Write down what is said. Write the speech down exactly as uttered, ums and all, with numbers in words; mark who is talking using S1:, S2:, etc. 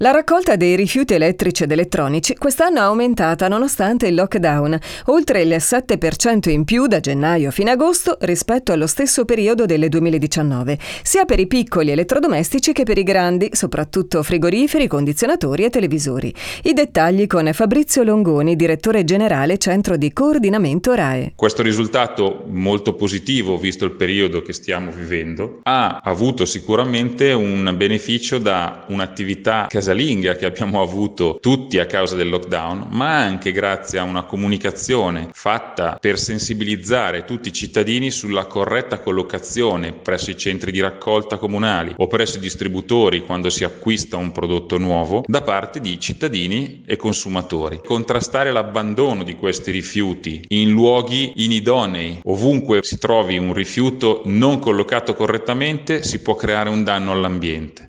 S1: La raccolta dei rifiuti elettrici ed elettronici quest'anno è aumentata nonostante il lockdown, oltre il sette per cento in più da gennaio fino a agosto rispetto allo stesso periodo del duemiladiciannove, sia per i piccoli elettrodomestici che per i grandi, soprattutto frigoriferi, condizionatori e televisori. I dettagli con Fabrizio Longoni, direttore generale Centro di Coordinamento R A E.
S2: Questo risultato molto positivo, visto il periodo che stiamo vivendo, ha avuto sicuramente un beneficio da un'attività casalinga che abbiamo avuto tutti a causa del lockdown, ma anche grazie a una comunicazione fatta per sensibilizzare tutti i cittadini sulla corretta collocazione presso i centri di raccolta comunali o presso i distributori quando si acquista un prodotto nuovo da parte di cittadini e consumatori. Contrastare l'abbandono di questi rifiuti in luoghi inidonei, ovunque si trovi un rifiuto non collocato correttamente, si può creare un danno all'ambiente.